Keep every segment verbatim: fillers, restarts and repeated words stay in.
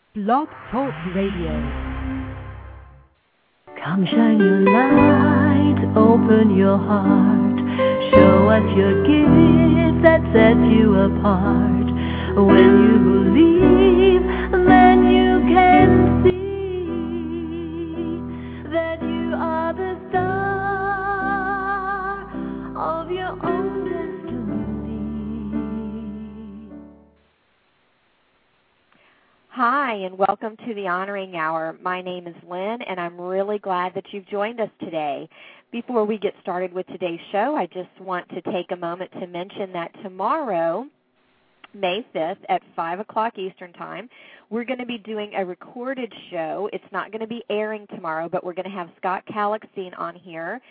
Blog Talk Radio. Come shine your light, open your heart, show us your gift that sets you apart. When you believe, then you can see that you are the star of your own destiny. Hi, and welcome to the Honoring Hour. My name is Lynn, and I'm really glad that you've joined us today. Before we get started with today's show, I just want to take a moment to mention that tomorrow, May fifth at five o'clock Eastern Time, we're going to be doing a recorded show. It's not going to be airing tomorrow, but we're going to have Scott Kalixine on here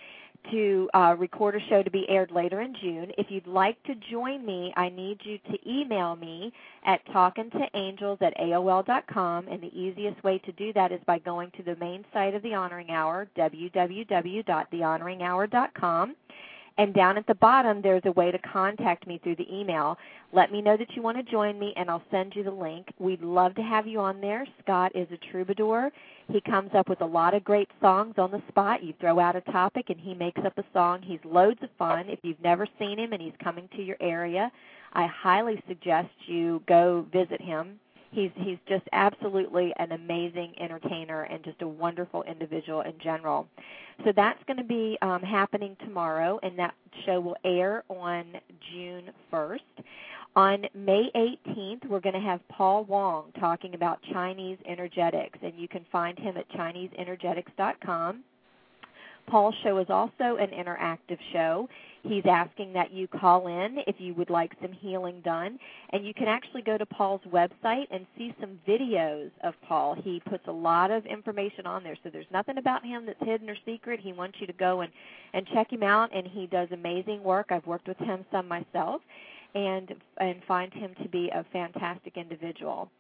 to uh, record a show to be aired later in June. If you'd like to join me, I need you to email me at talking to angels at A O L dot com, and the easiest way to do that is by going to the main site of The Honoring Hour, w w w dot the honoring hour dot com. And down at the bottom, there's a way to contact me through the email. Let me know that you want to join me, and I'll send you the link. We'd love to have you on there. Scott is a troubadour. He comes up with a lot of great songs on the spot. You throw out a topic, and he makes up a song. He's loads of fun. If you've never seen him and he's coming to your area, I highly suggest you go visit him. He's he's just absolutely an amazing entertainer and just a wonderful individual in general. So that's going to be um, happening tomorrow, and that show will air on June first. On May eighteenth, we're going to have Paul Wong talking about Chinese energetics, and you can find him at chinese energetics dot com. Paul's show is also an interactive show. He's asking that you call in if you would like some healing done. And you can actually go to Paul's website and see some videos of Paul. He puts a lot of information on there, so there's nothing about him that's hidden or secret. He wants you to go and, and check him out, and he does amazing work. I've worked with him some myself and, and find him to be a fantastic individual.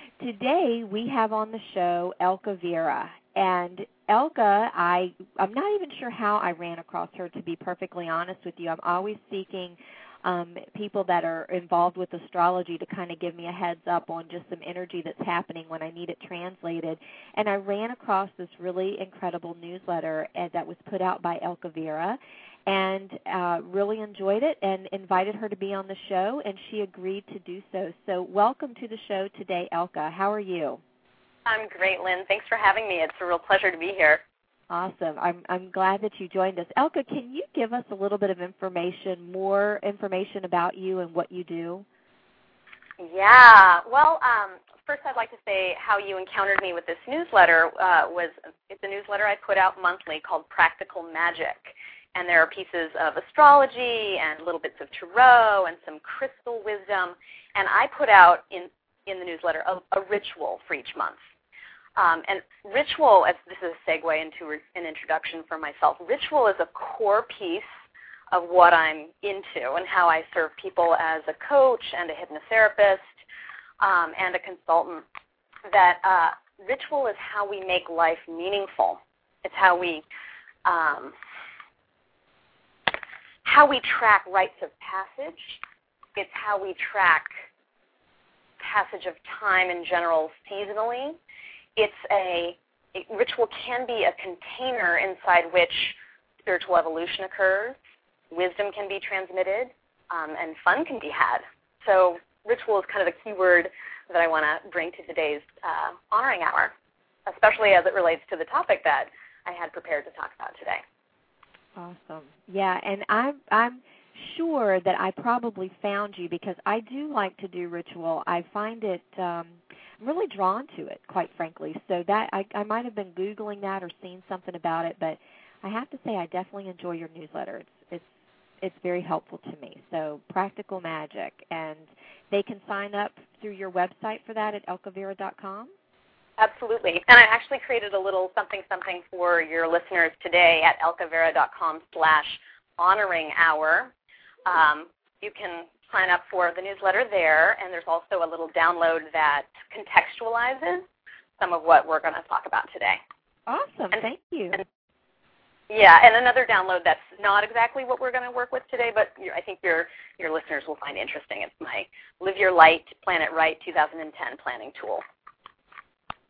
Today we have on the show Elka Vera. And Elka, I, I'm not even sure how I ran across her, to be perfectly honest with you. I'm always seeking um, people that are involved with astrology to kind of give me a heads up on just some energy that's happening when I need it translated. And I ran across this really incredible newsletter uh, that was put out by Elka Vera, and uh, really enjoyed it and invited her to be on the show, and she agreed to do so. So welcome to the show today, Elka. How are you? I'm great, Lynn. Thanks for having me. It's a real pleasure to be here. Awesome. I'm I'm glad that you joined us. Elka, can you give us a little bit of information, more information about you and what you do? Yeah. Well, um, first I'd like to say how you encountered me with this newsletter uh, was it's a newsletter I put out monthly called Practical Magic. And there are pieces of astrology and little bits of tarot and some crystal wisdom. And I put out in, in the newsletter a, a ritual for each month. Um, and ritual, as this is a segue into an introduction for myself, ritual is a core piece of what I'm into and how I serve people as a coach and a hypnotherapist um, and a consultant. That uh, ritual is how we make life meaningful. It's how we um, how we track rites of passage. It's how we track passage of time in general seasonally. It's a, a ritual can be a container inside which spiritual evolution occurs, wisdom can be transmitted, um, and fun can be had. So ritual is kind of the key word that I want to bring to today's uh, Honoring Hour, especially as it relates to the topic that I had prepared to talk about today. Awesome. Yeah, and I'm I'm sure that I probably found you because I do like to do ritual. I find it um, I'm really drawn to it, quite frankly. So that I, I might have been Googling that or seen something about it, but I have to say I definitely enjoy your newsletter. It's it's it's very helpful to me. So Practical Magic, and they can sign up through your website for that at elka vera dot com. Absolutely. And I actually created a little something something for your listeners today at elka vera dot com slash honoring hour. Um, you can sign up for the newsletter there, and there's also a little download that contextualizes some of what we're going to talk about today. Awesome. And, Thank you. And, yeah, and another download that's not exactly what we're going to work with today, but I think your your listeners will find interesting. It's my Live Your Light, Plan It Right two thousand ten planning tool.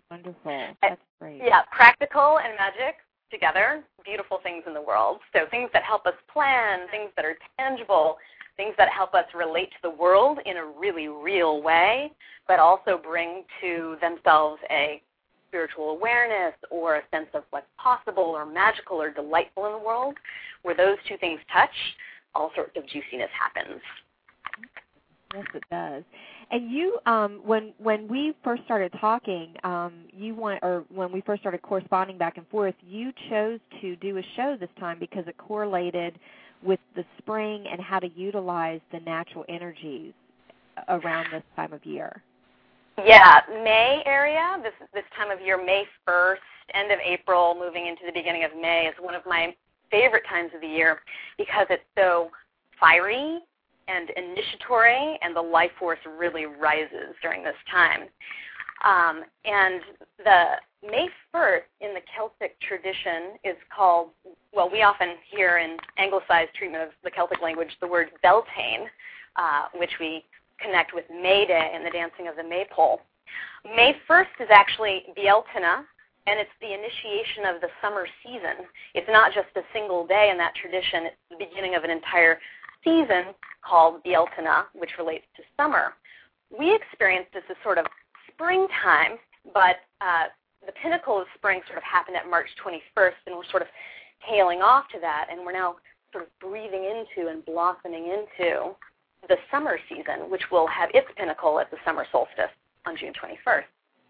Wonderful. That's great. Yeah, practical and magic together, beautiful things in the world. So things that help us plan, things that are tangible, things that help us relate to the world in a really real way, but also bring to themselves a spiritual awareness or a sense of what's possible or magical or delightful in the world. Where those two things touch, all sorts of juiciness happens. Yes, it does. And you, um, when when we first started talking, um, you want, or when we first started corresponding back and forth, you chose to do a show this time because it correlated with the spring and how to utilize the natural energies around this time of year. Yeah, May area, this this time of year, May first, end of April, moving into the beginning of May, is one of my favorite times of the year because it's so fiery and initiatory, and the life force really rises during this time. Um, and the May first in the Celtic tradition is called, well, we often hear in anglicized treatment of the Celtic language the word Beltane, uh, which we connect with May Day and the dancing of the maypole. May first is actually Bealtaine, and it's the initiation of the summer season. It's not just a single day in that tradition. It's the beginning of an entire season called Bealtaine, which relates to summer. We experience this as sort of springtime, but uh, the pinnacle of spring sort of happened at March twenty-first, and we're sort of tailing off to that, and we're now sort of breathing into and blossoming into the summer season, which will have its pinnacle at the summer solstice on June twenty-first.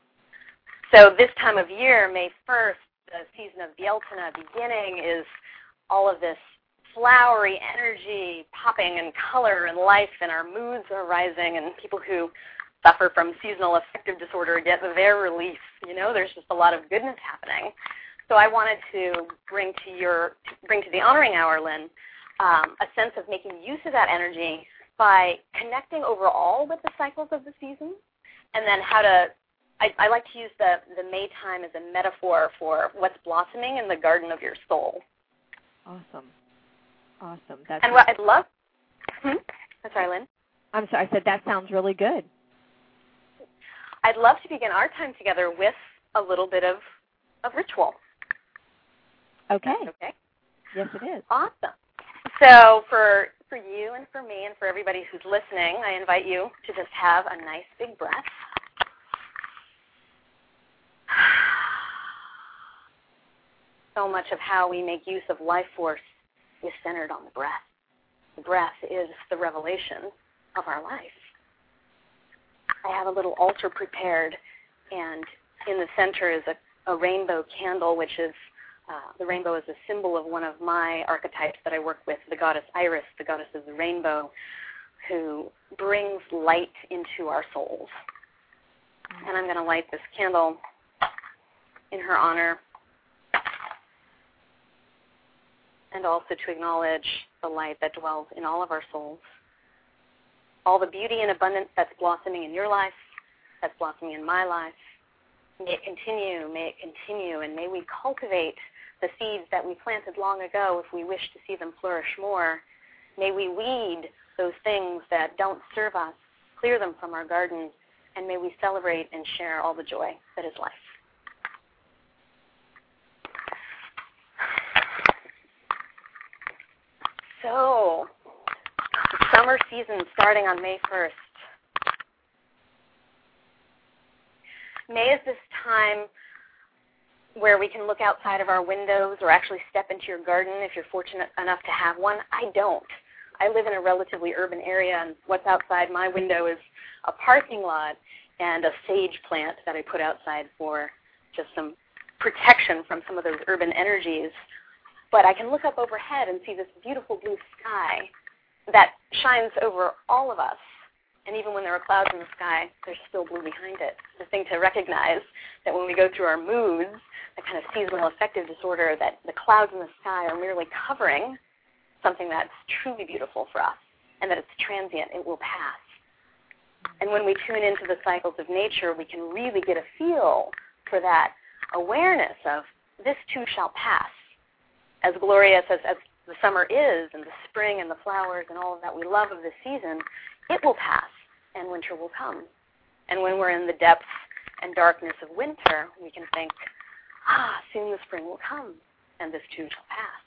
So this time of year, May first, the season of Bealtaine beginning, is all of this flowery energy popping and color and life, and our moods are rising, and people who suffer from seasonal affective disorder get their release. You know, there's just a lot of goodness happening. So I wanted to bring to your bring to the Honoring Hour, Lynn, um, a sense of making use of that energy by connecting overall with the cycles of the season, and then how to, I, I like to use the, the May time as a metaphor for what's blossoming in the garden of your soul. Awesome. Awesome. That's and what I'd love, hmm? I'm sorry, Lynn. I'm sorry, I said that sounds really good. I'd love to begin our time together with a little bit of, of ritual. Okay. Okay. Yes, it is. Awesome. So for for you and for me and for everybody who's listening, I invite you to just have a nice big breath. So much of how we make use of life force is centered on the breath. The breath is the revelation of our life. I have a little altar prepared, and in the center is a, a rainbow candle, which is Uh, the rainbow is a symbol of one of my archetypes that I work with, the goddess Iris, the goddess of the rainbow, who brings light into our souls. And I'm going to light this candle in her honor, and also to acknowledge the light that dwells in all of our souls. All the beauty and abundance that's blossoming in your life, that's blossoming in my life. May it continue, may it continue, and may we cultivate the seeds that we planted long ago if we wish to see them flourish more. May we weed those things that don't serve us, clear them from our gardens, and may we celebrate and share all the joy that is life. So, the summer season starting on May first. May is this time where we can look outside of our windows or actually step into your garden if you're fortunate enough to have one. I don't. I live in a relatively urban area, and what's outside my window is a parking lot and a sage plant that I put outside for just some protection from some of those urban energies. But I can look up overhead and see this beautiful blue sky that shines over all of us. And even when there are clouds in the sky, there's still blue behind it. The thing to recognize that when we go through our moods, the kind of seasonal affective disorder, that the clouds in the sky are merely covering something that's truly beautiful for us, and that it's transient, it will pass. And when we tune into the cycles of nature, we can really get a feel for that awareness of this too shall pass. As glorious as, as the summer is, and the spring and the flowers and all of that we love of this season, it will pass, and winter will come. And when we're in the depths and darkness of winter, we can think, ah, soon the spring will come, and this too shall pass.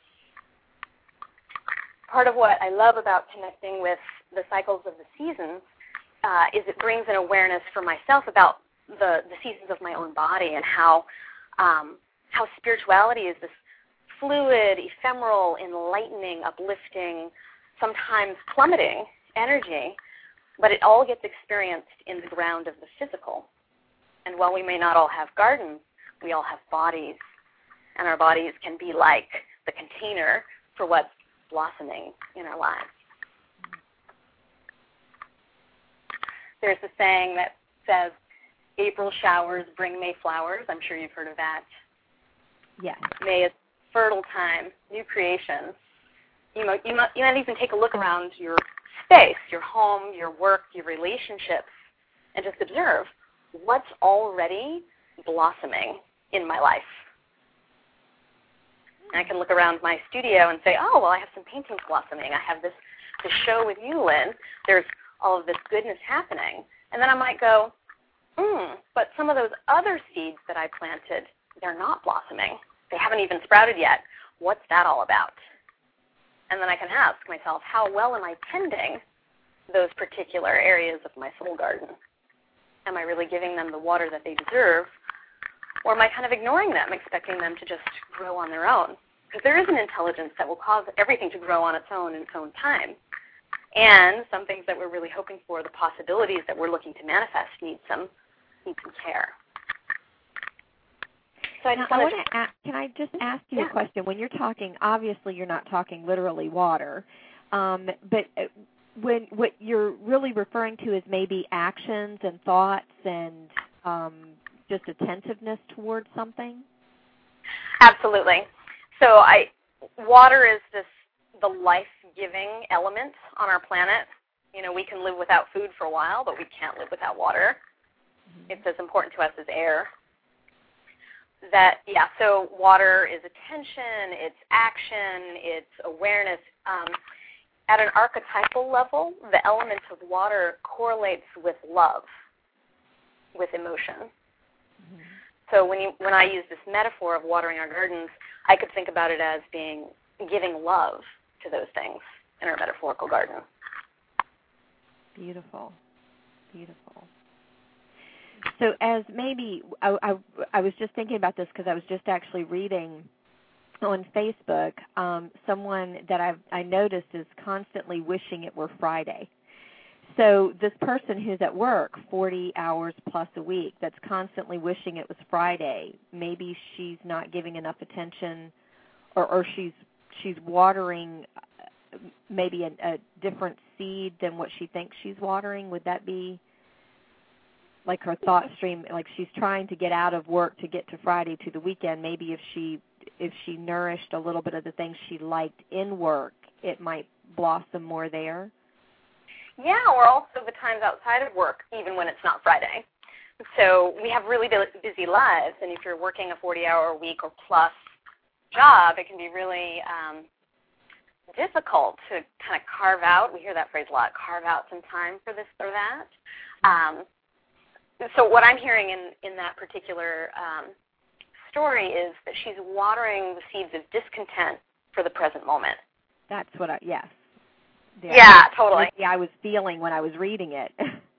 Part of what I love about connecting with the cycles of the seasons uh, is it brings an awareness for myself about the, the seasons of my own body and how um, how spirituality is this fluid, ephemeral, enlightening, uplifting, sometimes plummeting energy, but it all gets experienced in the ground of the physical. And while we may not all have gardens, we all have bodies, and our bodies can be like the container for what's blossoming in our lives. There's a saying that says, April showers bring May flowers. I'm sure you've heard of that. Yes. May is fertile time, new creations. You might, you might, you might even take a look around your space, your home, your work, your relationships, and just observe what's already blossoming in my life. And I can look around my studio and say, oh, well, I have some paintings blossoming. I have this, this show with you, Lynn. There's all of this goodness happening. And then I might go, hmm, but some of those other seeds that I planted, they're not blossoming. They haven't even sprouted yet. What's that all about? And then I can ask myself, how well am I tending those particular areas of my soul garden? Am I really giving them the water that they deserve? Or am I kind of ignoring them, expecting them to just grow on their own? Because there is an intelligence that will cause everything to grow on its own in its own time. And some things that we're really hoping for, the possibilities that we're looking to manifest, need some, need some care. So I just now, wanted I want to ask, can I just ask you yeah. a question? When you're talking, obviously you're not talking literally water, um, but when what you're really referring to is maybe actions and thoughts and um, just attentiveness towards something? Absolutely. So I, water is this the life-giving element on our planet. You know, we can live without food for a while, but we can't live without water. Mm-hmm. It's as important to us as air. That, yeah, so water is attention, it's action, it's awareness. Um, at an archetypal level, the element of water correlates with love, with emotion. Mm-hmm. So when you when I use this metaphor of watering our gardens, I could think about it as being giving love to those things in our metaphorical garden. Beautiful, beautiful. So as maybe, I, I, I was just thinking about this because I was just actually reading on Facebook, um, someone that I've, I noticed is constantly wishing it were Friday. So this person who's at work forty hours plus a week that's constantly wishing it was Friday, maybe she's not giving enough attention or, or she's she's watering maybe a, a different seed than what she thinks she's watering. Would that be like her thought stream, like she's trying to get out of work to get to Friday to the weekend? Maybe if she if she nourished a little bit of the things she liked in work, it might blossom more there. Yeah, or also the times outside of work, even when it's not Friday. So we have really busy lives, and if you're working a forty-hour week or plus job, it can be really um, difficult to kind of carve out, we hear that phrase a lot, carve out some time for this or that. Um, so what I'm hearing in, in that particular um, story is that she's watering the seeds of discontent for the present moment. That's what I, yes. Yeah, yeah totally. Yeah, I was feeling when I was reading it.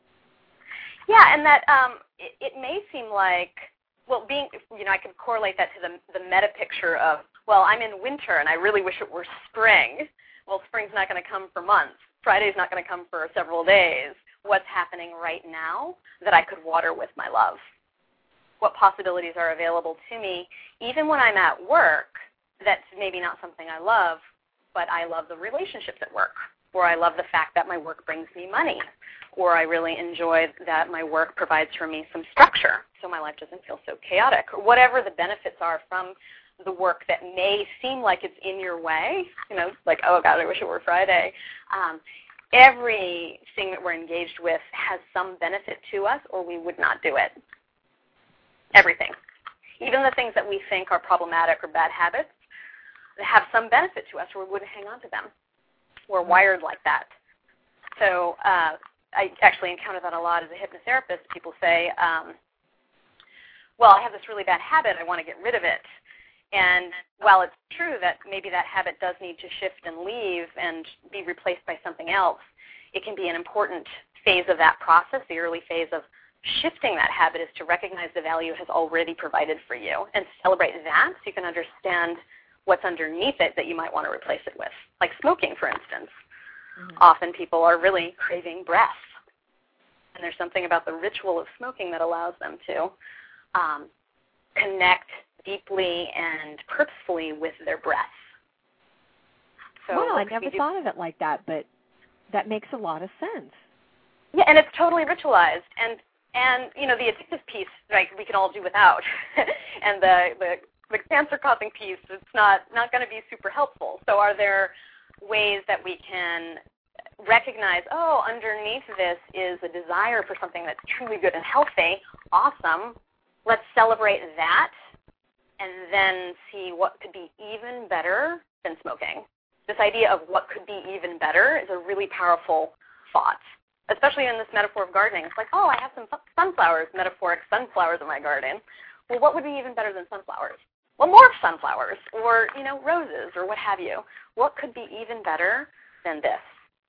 Yeah, and that um, it, it may seem like, well, being, you know, I could correlate that to the, the meta picture of, well, I'm in winter and I really wish it were spring. Well, spring's not going to come for months. Friday's not going to come for several days. What's happening right now that I could water with my love? What possibilities are available to me, even when I'm at work, that's maybe not something I love, but I love the relationships at work, or I love the fact that my work brings me money, or I really enjoy that my work provides for me some structure so my life doesn't feel so chaotic, or whatever the benefits are from the work that may seem like it's in your way, you know, like, oh, God, I wish it were Friday. Um, everything that we're engaged with has some benefit to us, or we would not do it. Everything. Even the things that we think are problematic or bad habits have some benefit to us, or we wouldn't hang on to them. We're wired like that. So uh, I actually encounter that a lot as a hypnotherapist. People say, um, well, I have this really bad habit, I want to get rid of it. And while it's true that maybe that habit does need to shift and leave and be replaced by something else, it can be an important phase of that process. The early phase of shifting that habit is to recognize the value it has already provided for you and celebrate that so you can understand what's underneath it that you might want to replace it with. Like smoking, for instance. Mm-hmm. Often people are really craving breath. And there's something about the ritual of smoking that allows them to um, connect deeply and purposefully with their breath. So wow, I never thought of it like that, but that makes a lot of sense. Yeah, and it's totally ritualized. And, and you know, the addictive piece, like, we can all do without. and the, the, the cancer-causing piece, it's not, not going to be super helpful. So are there ways that we can recognize, oh, underneath this is a desire for something that's truly good and healthy? Awesome. Let's celebrate that and then see what could be even better than smoking. This idea of what could be even better is a really powerful thought, especially in this metaphor of gardening. It's like, oh, I have some sunflowers, metaphoric sunflowers in my garden. Well, what would be even better than sunflowers? Well, more sunflowers or, you know, roses or what have you. What could be even better than this?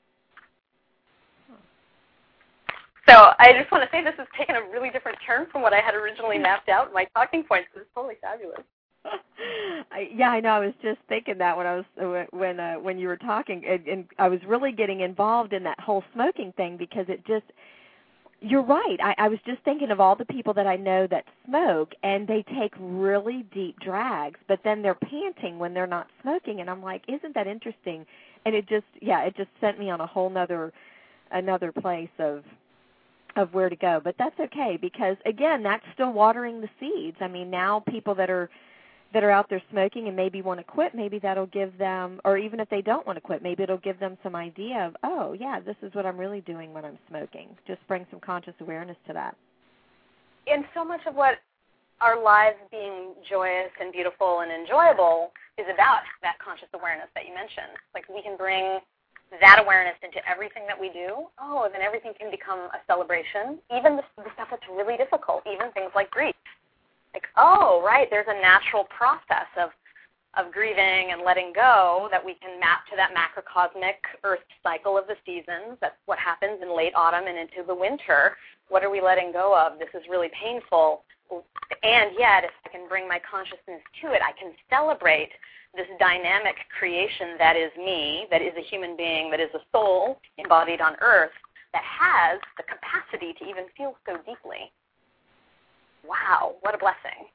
So I just want to say this has taken a really different turn from what I had originally mapped out in my talking points. It's totally fabulous. I, yeah, I know. I was just thinking that when I was when uh, when you were talking, and, and I was really getting involved in that whole smoking thing because it just. You're right. I, I was just thinking of all the people that I know that smoke, and they take really deep drags, but then they're panting when they're not smoking, and I'm like, isn't that interesting? And it just, yeah, it just sent me on a whole nother another place of. of where to go. But that's okay because, again, that's still watering the seeds. I mean, now people that are that are out there smoking and maybe want to quit, maybe that'll give them, or even if they don't want to quit, maybe it'll give them some idea of, oh, yeah, this is what I'm really doing when I'm smoking. Just bring some conscious awareness to that. And so much of what our lives being joyous and beautiful and enjoyable is about that conscious awareness that you mentioned. Like we can bring that awareness into everything that we do, oh, then everything can become a celebration, even the, the stuff that's really difficult, even things like grief. Like, oh, right, there's a natural process of, of grieving and letting go that we can map to that macrocosmic earth cycle of the seasons. That's what happens in late autumn and into the winter. What are we letting go of? This is really painful. And yet, if I can bring my consciousness to it, I can celebrate this dynamic creation that is me, that is a human being, that is a soul embodied on earth, that has the capacity to even feel so deeply. Wow, what a blessing.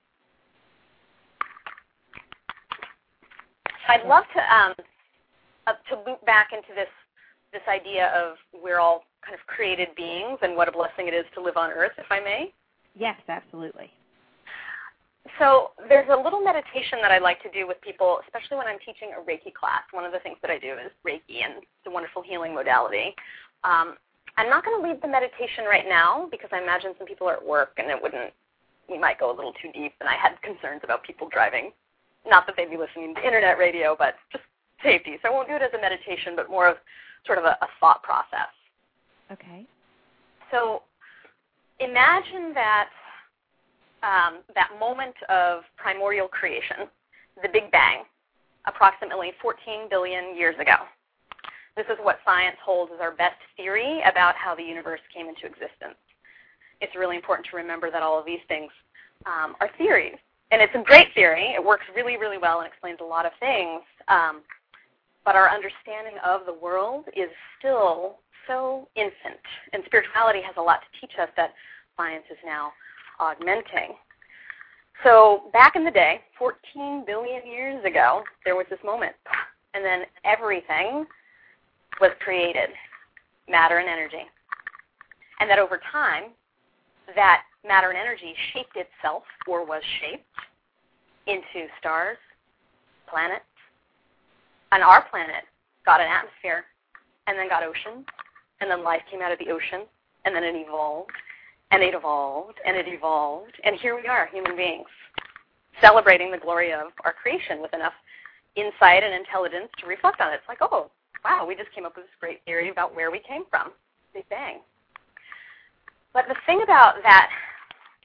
I'd love to um, uh, to loop back into this this idea of we're all kind of created beings and what a blessing it is to live on earth, if I may. Yes, absolutely. So there's a little meditation that I like to do with people, especially when I'm teaching a Reiki class. One of the things that I do is Reiki, and it's a wonderful healing modality. Um, I'm not going to lead the meditation right now because I imagine some people are at work and it wouldn't, we might go a little too deep, and I had concerns about people driving. Not that they'd be listening to internet radio, but just safety. So I won't do it as a meditation, but more of sort of a, a thought process. Okay. So imagine that um, that moment of primordial creation, the Big Bang, approximately fourteen billion years ago. This is what science holds as our best theory about how the universe came into existence. It's really important to remember that all of these things um, are theories. And it's a great theory. It works really, really well and explains a lot of things. Um, but our understanding of the world is still so infant. And spirituality has a lot to teach us that science is now augmenting. So back in the day, fourteen billion years ago, there was this moment. And then everything was created, matter and energy. And that over time, that matter and energy shaped itself, or was shaped, into stars, planets. And our planet got an atmosphere, and then got oceans, and then life came out of the ocean, and then it evolved, and it evolved, and it evolved, and here we are, human beings, celebrating the glory of our creation with enough insight and intelligence to reflect on it. It's like, oh, wow, we just came up with this great theory about where we came from, Big Bang. But the thing about that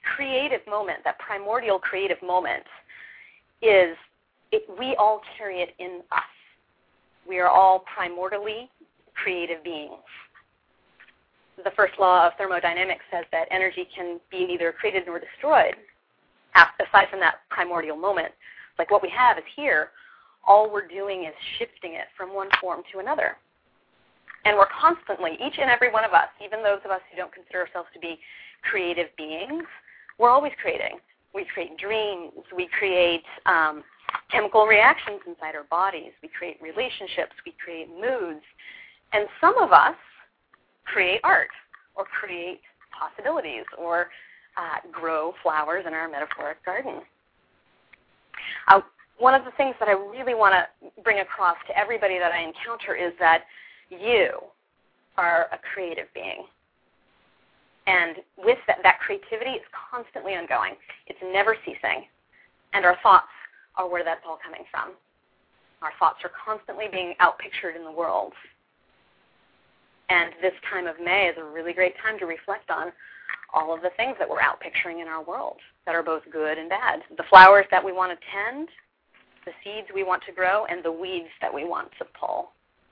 creative moment, that primordial creative moment, is it, we all carry it in us. We are all primordially creative beings. The first law of thermodynamics says that energy can be neither created nor destroyed, aside from that primordial moment. Like what we have is here. All we're doing is shifting it from one form to another. And we're constantly, each and every one of us, even those of us who don't consider ourselves to be creative beings, we're always creating. We create dreams. We create um, chemical reactions inside our bodies. We create relationships. We create moods. And some of us create art or create possibilities or uh, grow flowers in our metaphoric garden. Uh, one of the things that I really want to bring across to everybody that I encounter is that you are a creative being. And with that, that creativity is constantly ongoing. It's never ceasing. And our thoughts are where that's all coming from. Our thoughts are constantly being outpictured in the world. And this time of May is a really great time to reflect on all of the things that we're outpicturing in our world that are both good and bad. The flowers that we want to tend, the seeds we want to grow, and the weeds that we want to pull.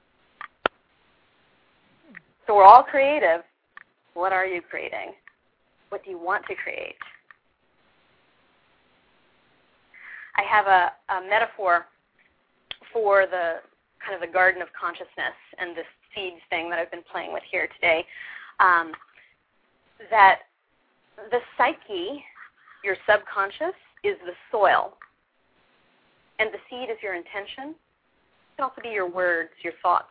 So we're all creative. What are you creating? What do you want to create? I have a, a metaphor for the kind of the garden of consciousness and this seeds thing that I've been playing with here today. Um, that the psyche, your subconscious, is the soil. And the seed is your intention. It can also be your words, your thoughts.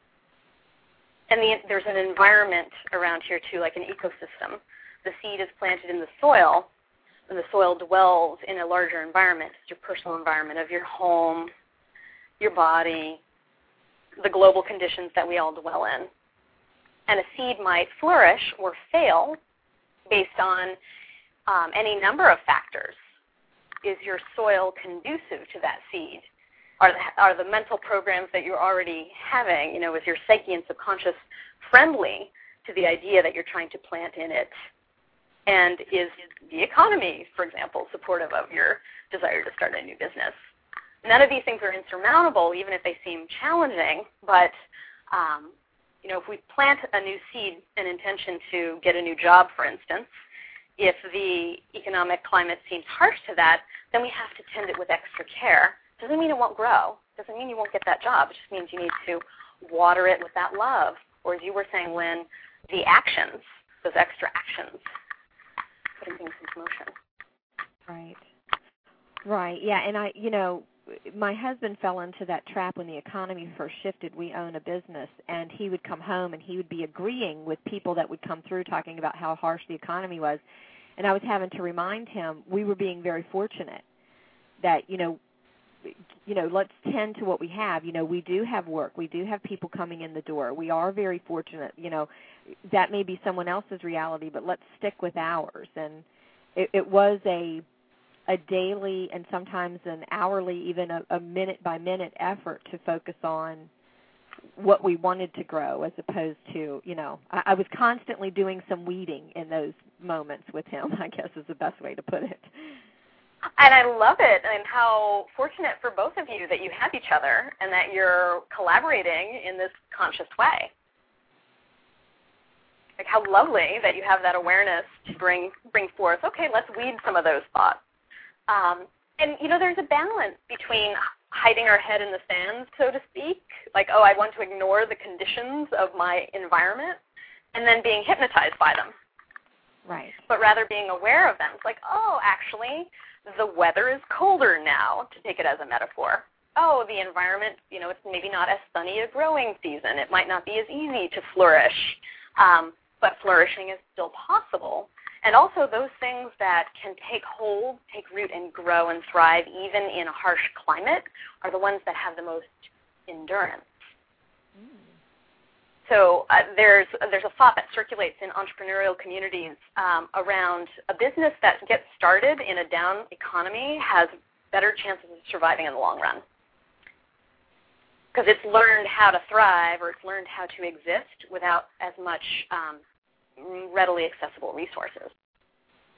And the, there's an environment around here, too, like an ecosystem. The seed is planted in the soil, and the soil dwells in a larger environment. It's your personal environment of your home, your body, the global conditions that we all dwell in. And a seed might flourish or fail based on um, any number of factors. Is your soil conducive to that seed? Are the, are the mental programs that you're already having, you know, is your psyche and subconscious friendly to the idea that you're trying to plant in it? And is the economy, for example, supportive of your desire to start a new business? None of these things are insurmountable, even if they seem challenging, but um, you know, if we plant a new seed, an intention to get a new job, for instance, if the economic climate seems harsh to that, then we have to tend it with extra care. Doesn't mean it won't grow. Doesn't mean you won't get that job. It just means you need to water it with that love. Or as you were saying, Lynn, the actions, those extra actions, putting things into motion. Right. Right. Yeah. And I, you know, my husband fell into that trap when the economy first shifted. We own a business, and he would come home and he would be agreeing with people that would come through talking about how harsh the economy was. And I was having to remind him we were being very fortunate that, you know, you know, let's tend to what we have. You know, we do have work. We do have people coming in the door. We are very fortunate. You know, that may be someone else's reality, but let's stick with ours. And it, it was a a daily and sometimes an hourly, even a, a minute-by-minute effort to focus on what we wanted to grow as opposed to, you know, I, I was constantly doing some weeding in those moments with him, I guess is the best way to put it. And I love it, and how fortunate for both of you that you have each other and that you're collaborating in this conscious way. Like how lovely that you have that awareness to bring bring forth, okay, let's weed some of those thoughts. Um, and, you know, there's a balance between hiding our head in the sand, so to speak, like, oh, I want to ignore the conditions of my environment, and then being hypnotized by them. Right. But rather being aware of them. It's like, oh, actually, the weather is colder now, to take it as a metaphor. Oh, the environment, you know, it's maybe not as sunny a growing season. It might not be as easy to flourish, um, but flourishing is still possible. And also those things that can take hold, take root, and grow and thrive even in a harsh climate are the ones that have the most endurance. Mm. So uh, there's there's a thought that circulates in entrepreneurial communities um, around a business that gets started in a down economy has better chances of surviving in the long run. Because it's learned how to thrive, or it's learned how to exist without as much um, readily accessible resources.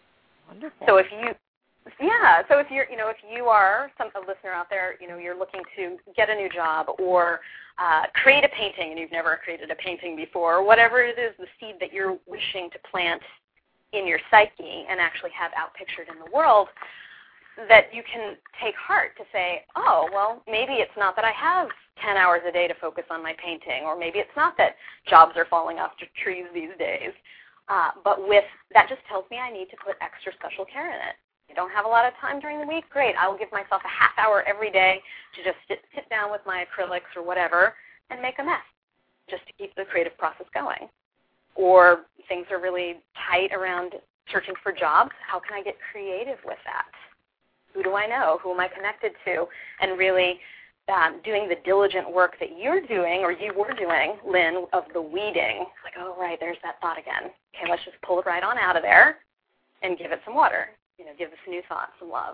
Wonderful. So if you, yeah, so if you're, you know, if you are some a listener out there, you know, you're looking to get a new job or uh, create a painting and you've never created a painting before, or whatever it is, the seed that you're wishing to plant in your psyche and actually have outpictured in the world, that you can take heart to say, oh, well, maybe it's not that I have ten hours a day to focus on my painting, or maybe it's not that jobs are falling off the trees these days. Uh, but with that just tells me I need to put extra special care in it. I don't have a lot of time during the week? Great. I will give myself a half hour every day to just sit, sit down with my acrylics or whatever and make a mess just to keep the creative process going. Or things are really tight around searching for jobs. How can I get creative with that? Who do I know? Who am I connected to? And really um, doing the diligent work that you're doing, or you were doing, Lynn, of the weeding. It's like, oh, right, there's that thought again. Okay, let's just pull it right on out of there and give it some water. You know, give this new thought some love.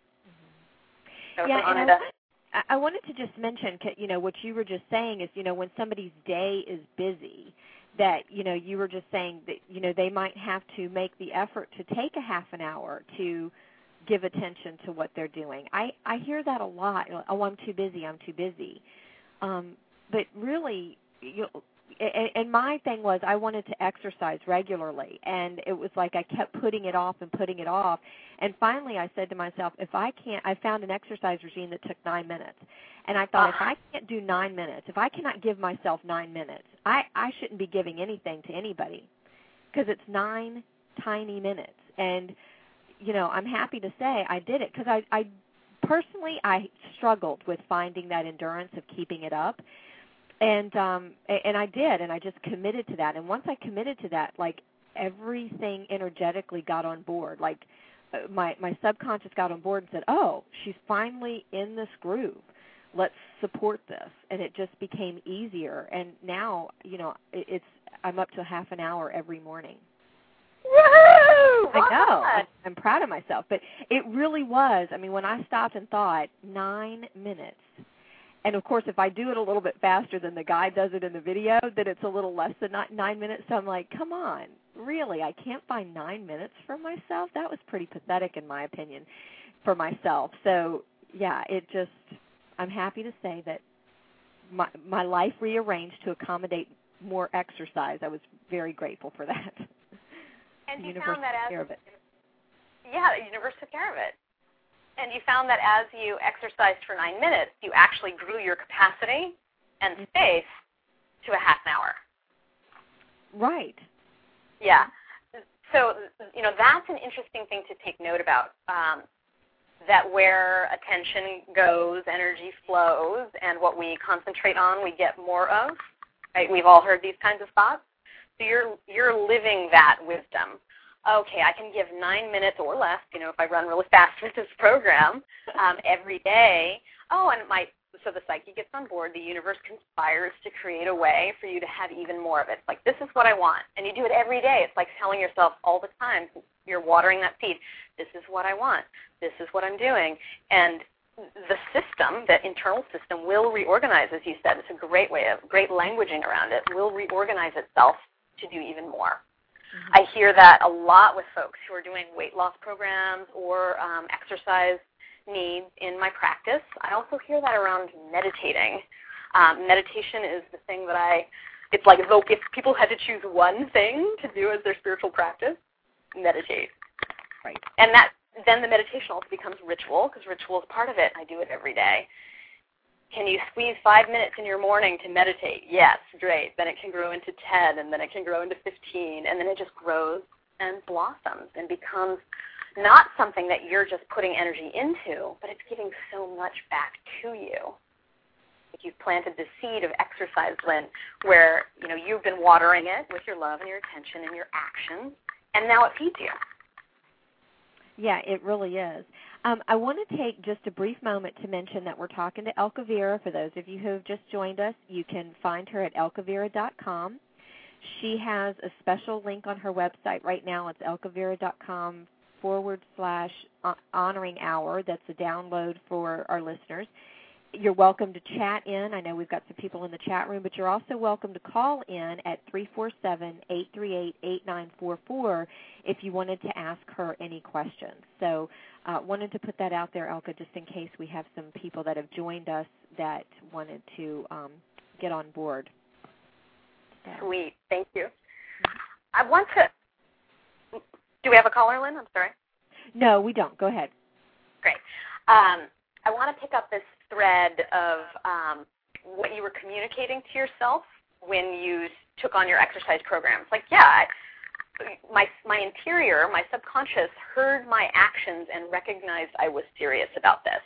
Mm-hmm. So yeah, and I, to, want, I wanted to just mention, you know, what you were just saying is, you know, when somebody's day is busy, that, you know, you were just saying that, you know, they might have to make the effort to take a half an hour to give attention to what they're doing. I, I hear that a lot. Oh, I'm too busy, I'm too busy. Um, but really, you know, and, and my thing was I wanted to exercise regularly, and it was like I kept putting it off and putting it off. And finally I said to myself, if I can't, I found an exercise regime that took nine minutes. And I thought, uh-huh. if I can't do nine minutes, if I cannot give myself nine minutes, I, I shouldn't be giving anything to anybody, because it's nine tiny minutes. And you know, I'm happy to say I did it, because I, I personally, I struggled with finding that endurance of keeping it up, and um, and I did, and I just committed to that. And once I committed to that, like, everything energetically got on board. Like, my my subconscious got on board and said, oh, she's finally in this groove. Let's support this, and it just became easier. And now, you know, it, it's I'm up to half an hour every morning. Woo! I know. I'm, I'm proud of myself. But it really was. I mean, when I stopped and thought, nine minutes. And, of course, if I do it a little bit faster than the guy does it in the video, then it's a little less than nine minutes. So I'm like, come on, really? I can't find nine minutes for myself? That was pretty pathetic, in my opinion, for myself. So, yeah, it just, I'm happy to say that my, my life rearranged to accommodate more exercise. I was very grateful for that. And the you universe found that took as, care of it. Yeah, the universe took care of it. And you found that as you exercised for nine minutes, you actually grew your capacity and space to a half an hour. Right. Yeah. So, you know, that's an interesting thing to take note about, um, that where attention goes, energy flows, and what we concentrate on, we get more of. Right? We've all heard these kinds of thoughts. So you're you're living that wisdom. Okay, I can give nine minutes or less, you know, if I run really fast with this program um, every day. Oh, and my so the psyche gets on board. The universe conspires to create a way for you to have even more of it. It's like, this is what I want. And you do it every day. It's like telling yourself all the time, you're watering that seed, this is what I want. This is what I'm doing. And the system, the internal system, will reorganize, as you said. It's a great way of, great languaging around it, will reorganize itself to do even more. Mm-hmm. I hear that a lot with folks who are doing weight loss programs or um, exercise needs in my practice. I also hear that around meditating. Um, meditation is the thing that I, it's like though if people had to choose one thing to do as their spiritual practice, meditate. Right. And that then the meditation also becomes ritual, because ritual is part of it. I do it every day. Can you squeeze five minutes in your morning to meditate? Yes, great. Then it can grow into ten, and then it can grow into fifteen, and then it just grows and blossoms and becomes not something that you're just putting energy into, but it's giving so much back to you. Like you've planted the seed of exercise, Lynn, where you know you've been watering it with your love and your attention and your action, and now it feeds you. Yeah, it really is. Um, I want to take just a brief moment to mention that we're talking to Elke Vera. For those of you who have just joined us, you can find her at elke vera dot com. She has a special link on her website right now. It's elke vera dot com forward slash honoring hour. That's a download for our listeners. You're welcome to chat in. I know we've got some people in the chat room, but you're also welcome to call in at three four seven, eight three eight, eight nine four four if you wanted to ask her any questions. So uh, wanted to put that out there, Elke, just in case we have some people that have joined us that wanted to um, get on board. So. Sweet. Thank you. I want to – do we have a caller, Lynn? I'm sorry. No, we don't. Go ahead. Great. Um, I want to pick up this thread of um, what you were communicating to yourself when you took on your exercise programs. Like, yeah, I, my my interior, my subconscious heard my actions and recognized I was serious about this.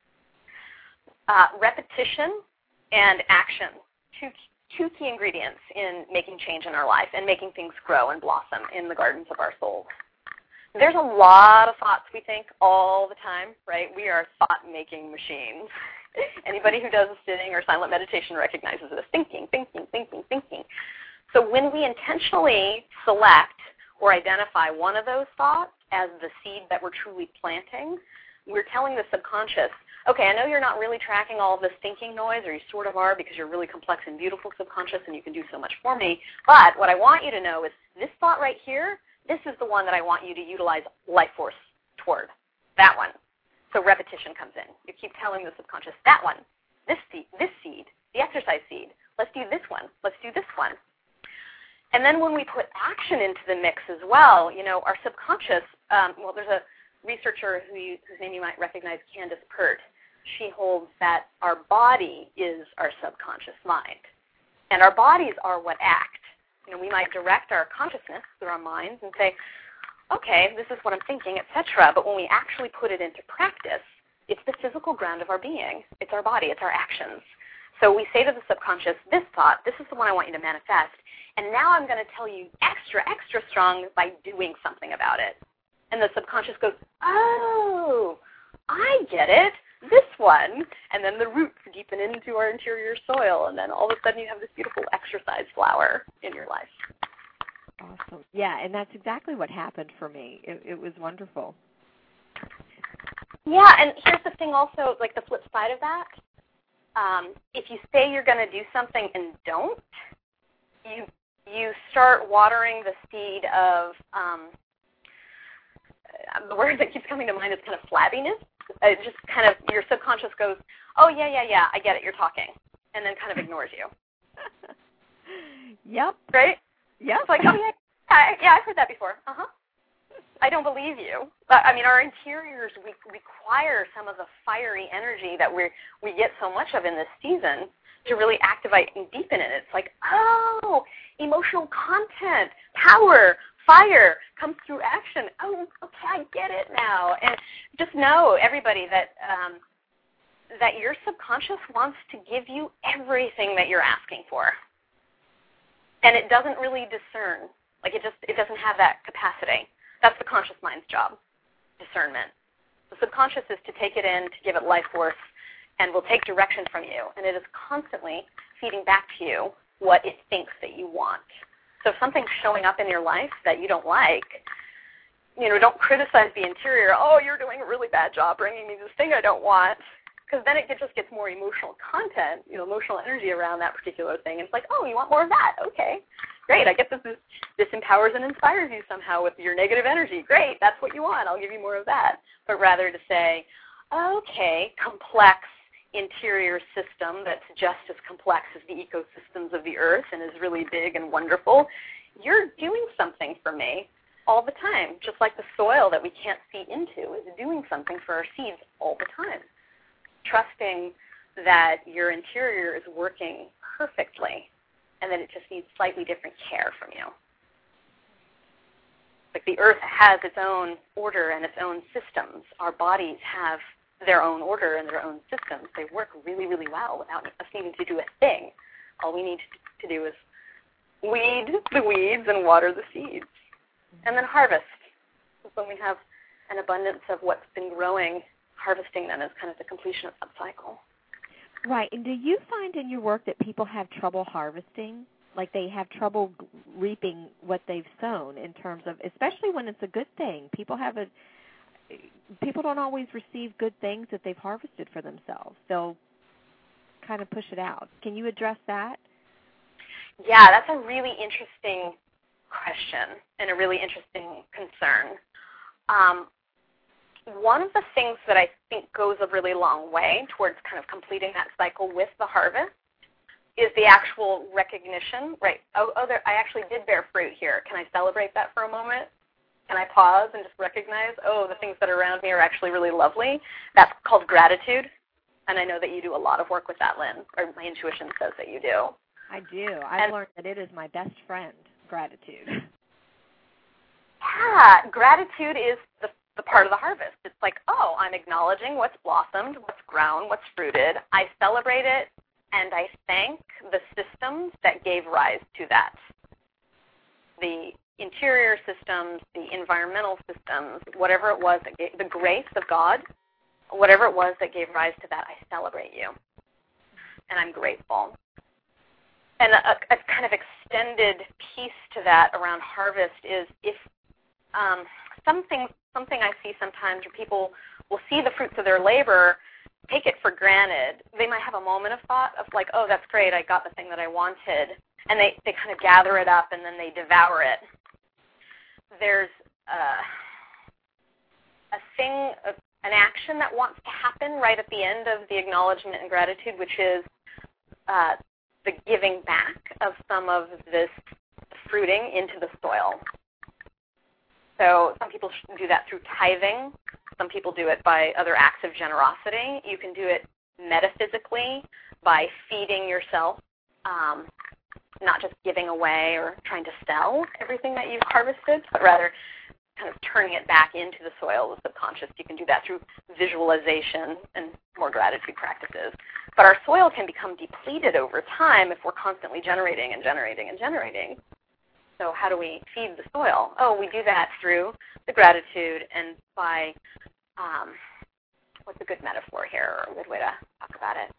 Uh, repetition and action, two two key ingredients in making change in our life and making things grow and blossom in the gardens of our souls. There's a lot of thoughts we think all the time, right? We are thought-making machines. Anybody who does a sitting or silent meditation recognizes this. Thinking, thinking, thinking, thinking. So when we intentionally select or identify one of those thoughts as the seed that we're truly planting, we're telling the subconscious, okay, I know you're not really tracking all of this thinking noise, or you sort of are because you're really complex and beautiful subconscious and you can do so much for me, but what I want you to know is this thought right here, this is the one that I want you to utilize life force toward, that one. So repetition comes in. You keep telling the subconscious, that one, this seed, this seed, the exercise seed, let's do this one, let's do this one. And then when we put action into the mix as well, you know, our subconscious, um, well, there's a researcher who you, whose name you might recognize, Candace Pert. She holds that our body is our subconscious mind, and our bodies are what act. You know, we might direct our consciousness through our minds and say, okay, this is what I'm thinking, et cetera. But when we actually put it into practice, it's the physical ground of our being. It's our body. It's our actions. So we say to the subconscious, this thought, this is the one I want you to manifest, and now I'm going to tell you extra, extra strong by doing something about it. And the subconscious goes, oh, I get it, this one. And then the roots deepen into our interior soil, and then all of a sudden you have this beautiful exercise flower in your life. Awesome. Yeah, and that's exactly what happened for me. It, it was wonderful. Yeah, and here's the thing also, like the flip side of that. Um, if you say you're going to do something and don't, you you start watering the seed of, um, the word that keeps coming to mind is kind of flabbiness. It just kind of, your subconscious goes, oh, yeah, yeah, yeah, I get it, you're talking, and then kind of ignores you. Yep. Right? Yep. It's like, oh, yeah, yeah, yeah, I've heard that before. Uh-huh. I don't believe you. But, I mean, our interiors we require some of the fiery energy that we we get so much of in this season to really activate and deepen it. It's like, oh, emotional content, power, fire comes through action. Oh, okay, I get it now. And just know, everybody, that um, that your subconscious wants to give you everything that you're asking for. And it doesn't really discern. Like, it just it doesn't have that capacity. That's the conscious mind's job, discernment. The subconscious is to take it in, to give it life force, and will take direction from you. And it is constantly feeding back to you what it thinks that you want. So if something's showing up in your life that you don't like, you know, don't criticize the interior. Oh, you're doing a really bad job bringing me this thing I don't want. Because then it just gets more emotional content, you know, emotional energy around that particular thing. And it's like, oh, you want more of that? Okay, great. I guess this is this empowers and inspires you somehow with your negative energy. Great, that's what you want. I'll give you more of that. But rather to say, okay, complex interior system that's just as complex as the ecosystems of the earth and is really big and wonderful, you're doing something for me all the time, just like the soil that we can't see into is doing something for our seeds all the time. Trusting that your interior is working perfectly and that it just needs slightly different care from you. Like the earth has its own order and its own systems. Our bodies have their own order and their own systems. They work really, really well without us needing to do a thing. All we need to do is weed the weeds and water the seeds. And then harvest. When we have an abundance of what's been growing, harvesting them is kind of the completion of that cycle. Right. And do you find in your work that people have trouble harvesting? Like they have trouble reaping what they've sown in terms of, especially when it's a good thing. People have a, people don't always receive good things that they've harvested for themselves. They'll kind of push it out. Can you address that? Yeah, that's a really interesting question and a really interesting concern. Um, one of the things that I think goes a really long way towards kind of completing that cycle with the harvest is the actual recognition, right? Oh, oh there, I actually did bear fruit here. Can I celebrate that for a moment? Can I pause and just recognize, oh, the things that are around me are actually really lovely? That's called gratitude, and I know that you do a lot of work with that, Lynn, or my intuition says that you do. I do. I've and, learned that it is my best friend, gratitude. Yeah, gratitude is the, the part of the harvest. It's like, oh, I'm acknowledging what's blossomed, what's grown, what's fruited. I celebrate it, and I thank the systems that gave rise to that. The interior systems, the environmental systems, whatever it was that gave, the grace of God, whatever it was that gave rise to that, I celebrate you. And I'm grateful. And a, a kind of extended piece to that around harvest is if um, something, something I see sometimes where people will see the fruits of their labor, take it for granted. They might have a moment of thought of like, oh, that's great, I got the thing that I wanted. And they, they kind of gather it up and then they devour it. There's uh, a thing, an action that wants to happen right at the end of the acknowledgement and gratitude, which is uh, the giving back of some of this fruiting into the soil. So some people do that through tithing. Some people do it by other acts of generosity. You can do it metaphysically by feeding yourself, um, not just giving away or trying to sell everything that you've harvested, but rather kind of turning it back into the soil, the subconscious. You can do that through visualization and more gratitude practices. But our soil can become depleted over time if we're constantly generating and generating and generating. So how do we feed the soil? Oh, we do that through the gratitude and by, um, what's a good metaphor here or a good way to talk about it?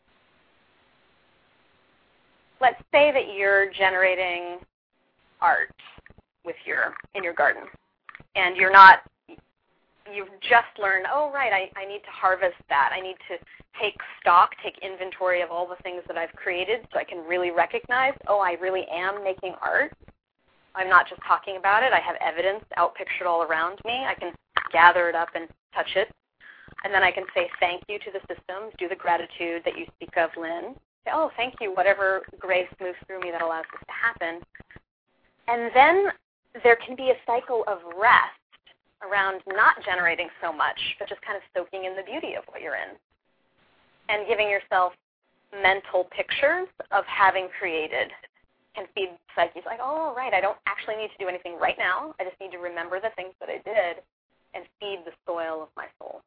Let's say that you're generating art with your in your garden, and you're not, you've just learned, oh, right, I, I need to harvest that. I need to take stock, take inventory of all the things that I've created so I can really recognize, oh, I really am making art. I'm not just talking about it. I have evidence outpictured all around me. I can gather it up and touch it. And then I can say thank you to the systems, do the gratitude that you speak of, Lynn. Say, oh, thank you, whatever grace moves through me that allows this to happen. And then there can be a cycle of rest around not generating so much, but just kind of soaking in the beauty of what you're in. And giving yourself mental pictures of having created can feed psyche. It's like, oh, right, I don't actually need to do anything right now. I just need to remember the things that I did and feed the soil of my soul.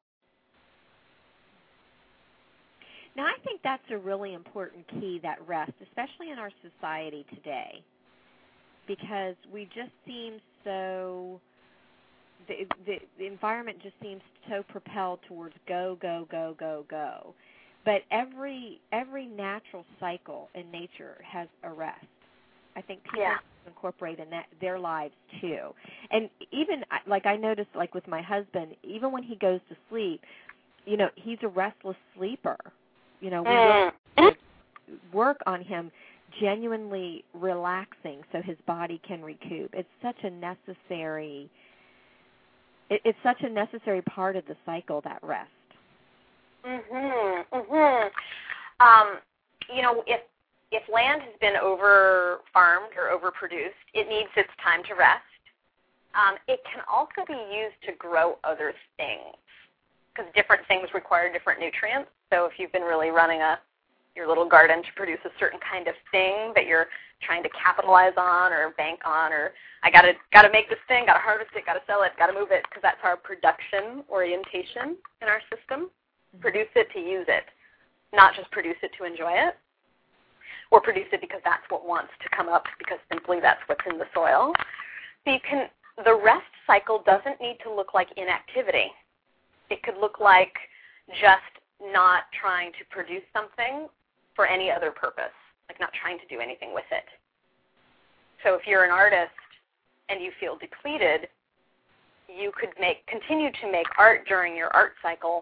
Now, I think that's a really important key, that rest, especially in our society today, because we just seem so, the, the, the environment just seems so propelled towards go, go, go, go, go. But every every natural cycle in nature has a rest. I think people yeah. incorporate in that, their lives too. And even, like I noticed, like with my husband, even when he goes to sleep, you know, he's a restless sleeper. You know, we mm. work, work on him genuinely relaxing so his body can recoup. It's such a necessary, it, it's such a necessary part of the cycle, that rest. Mhm. Mhm. Um, you know, if if land has been over farmed or overproduced, it needs its time to rest. Um, it can also be used to grow other things because different things require different nutrients. So if you've been really running a your little garden to produce a certain kind of thing that you're trying to capitalize on or bank on, or I gotta gotta make this thing, gotta harvest it, gotta sell it, gotta move it, because that's our production orientation in our system. Produce it to use it, not just produce it to enjoy it, or produce it because that's what wants to come up, because simply that's what's in the soil. So you can, the rest cycle doesn't need to look like inactivity. It could look like just not trying to produce something for any other purpose, like not trying to do anything with it. So if you're an artist and you feel depleted, you could make continue to make art during your art cycle,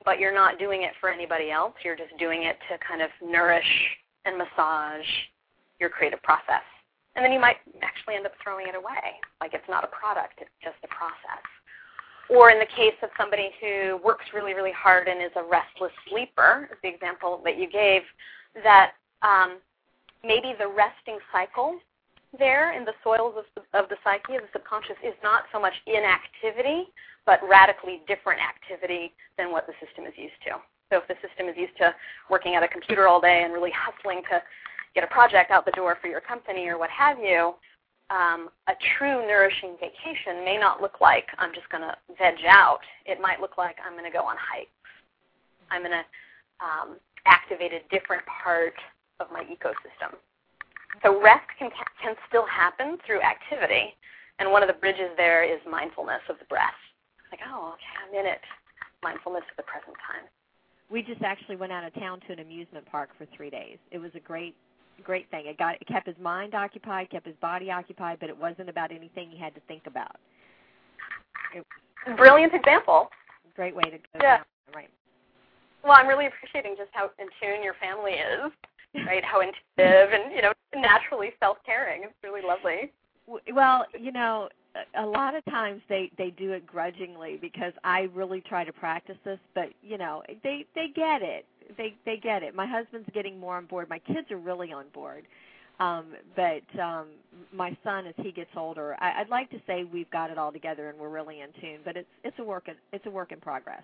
but you're not doing it for anybody else. You're just doing it to kind of nourish and massage your creative process. And then you might actually end up throwing it away. Like it's not a product, it's just a process. Or in the case of somebody who works really, really hard and is a restless sleeper, is the example that you gave, that um, maybe the resting cycle there in the soils of, of the psyche, of the subconscious, is not so much inactivity, but radically different activity than what the system is used to. So if the system is used to working at a computer all day and really hustling to get a project out the door for your company or what have you, um, a true nourishing vacation may not look like I'm just going to veg out. It might look like I'm going to go on hikes. I'm going to um, activate a different part of my ecosystem. So rest can, can still happen through activity, and one of the bridges there is mindfulness of the breath. Like, oh, okay, I'm in it. Mindfulness of the present time. We just actually went out of town to an amusement park for three days. It was a great, great thing. It got it kept his mind occupied, kept his body occupied, but it wasn't about anything he had to think about. It was Brilliant example. a great way to go Yeah. down. Right. Well, I'm really appreciating just how in tune your family is, right? How intuitive and, you know, naturally self-caring. It's really lovely. Well, you know, a lot of times they, they do it grudgingly because I really try to practice this, but, you know, they, they get it. They they get it. My husband's getting more on board. My kids are really on board. Um, but um, my son, as he gets older, I, I'd like to say we've got it all together and we're really in tune, but it's it's a work in, it's a work in progress.